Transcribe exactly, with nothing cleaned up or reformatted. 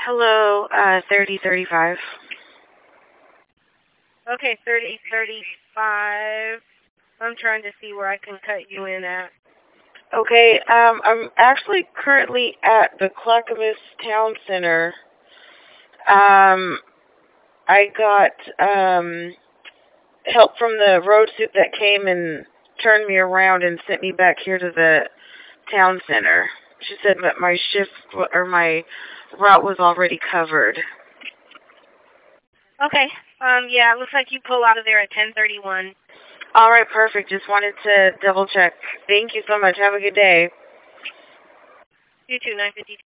Hello, uh, thirty thirty-five. Okay, thirty thirty-five. I'm trying to see where I can cut you in at. Okay, um, I'm actually currently at the Clackamas Town Center. Um, I got, um, help from the road suit that came and turned me around and sent me back here to the town center. She said that my shift, or my route was already covered. Okay, um, yeah, it looks like you pull out of there at ten thirty-one. All right, perfect. Just wanted to double check. Thank you so much. Have a good day. You too, nine fifty-two.